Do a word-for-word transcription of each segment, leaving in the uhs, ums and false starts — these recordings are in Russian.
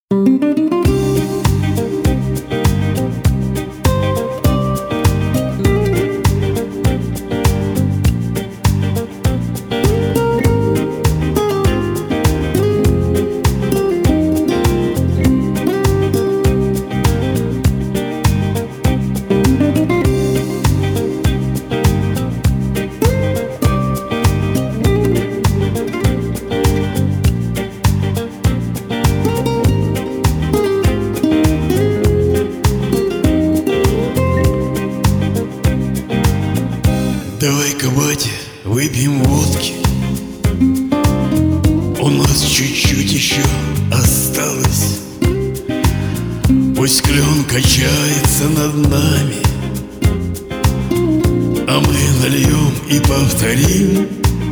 Давай-ка, батя, выпьем водки. У нас чуть-чуть еще осталось. Пусть клен качается над нами, а мы нальем и повторим.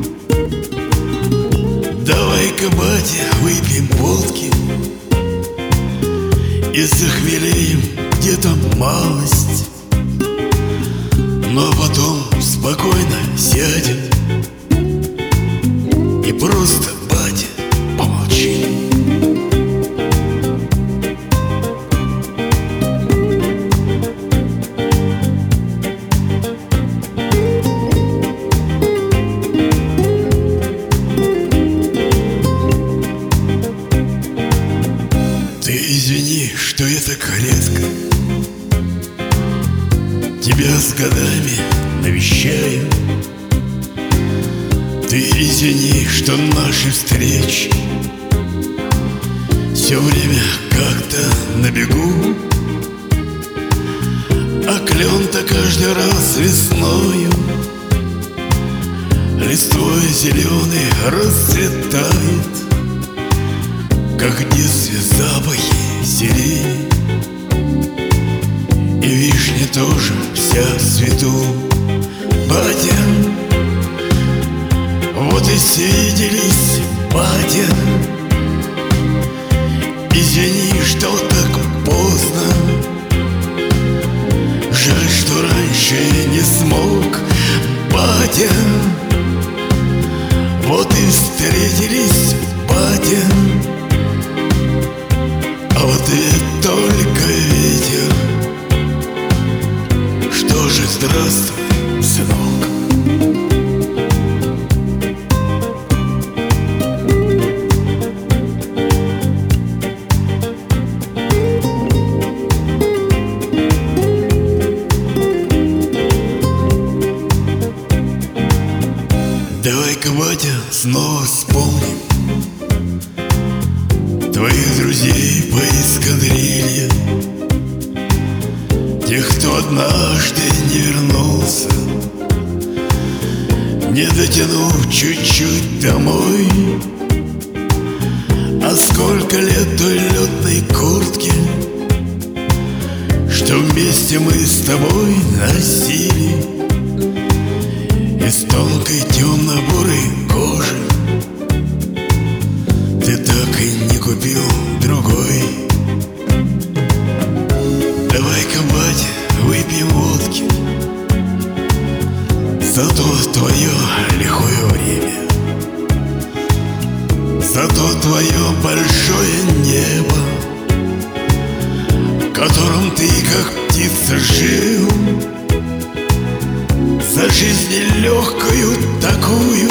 Давай-ка, батя, выпьем водки и захмелеем где-то малость. Но потом спокойно сядем и просто, батя, помолчим. Ты извини, что я так резко тебя с годами навещаю. Ты извини, что наши встречи все время как-то на бегу, а клен-то каждый раз весною листвой зеленый расцветает, как в детстве запахи сирени. И вишня тоже вся в цвету, батя. Вот и свиделись, батя. Извини, что так поздно. Жаль, что раньше не смог, батя. Вот и встретились, батя. А вот и только ветер. Что же, здравствуй, сынок. Давай-ка, батя, снова вспомним твоих друзей по эскадрилье, тех, кто однажды не вернулся, не дотянув чуть-чуть домой. А сколько лет той летной куртки, что вместе мы с тобой носили, из тонкой темно-бурой кожи. Ты так и не купил другой. Давай-ка, батя, выпьем водки за то твое лихое время, за то твое большое небо, в котором ты, как птица, жил, за жизнь легкую такую,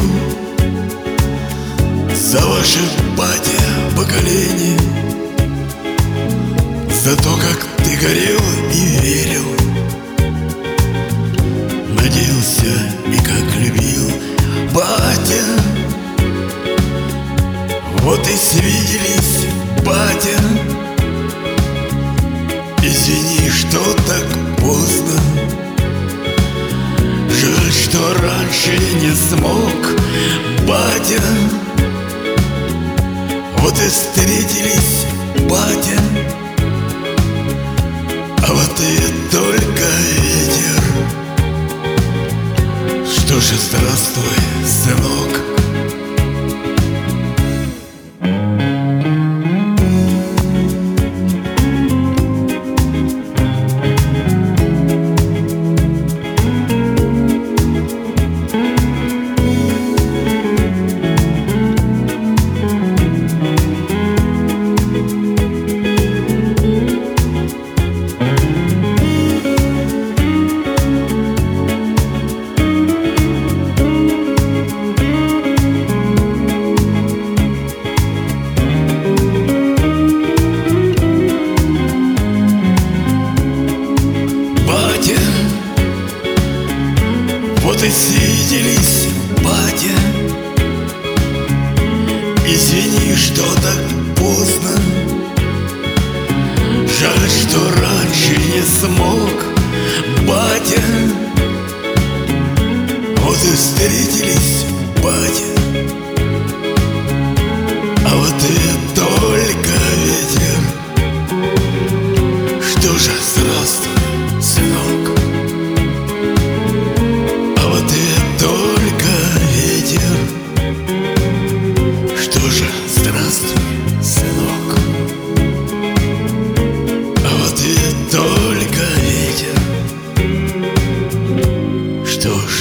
за ваше, батя, поколение, за то, как ты горел и верил, надеялся и как любил, батя. Вот и свиделись, батя. Извини, что так поздно. Жаль, что раньше не смог, батя. Вот и встретились, батя. А в ответ только ветер. Что же, здравствуй, сынок. тоже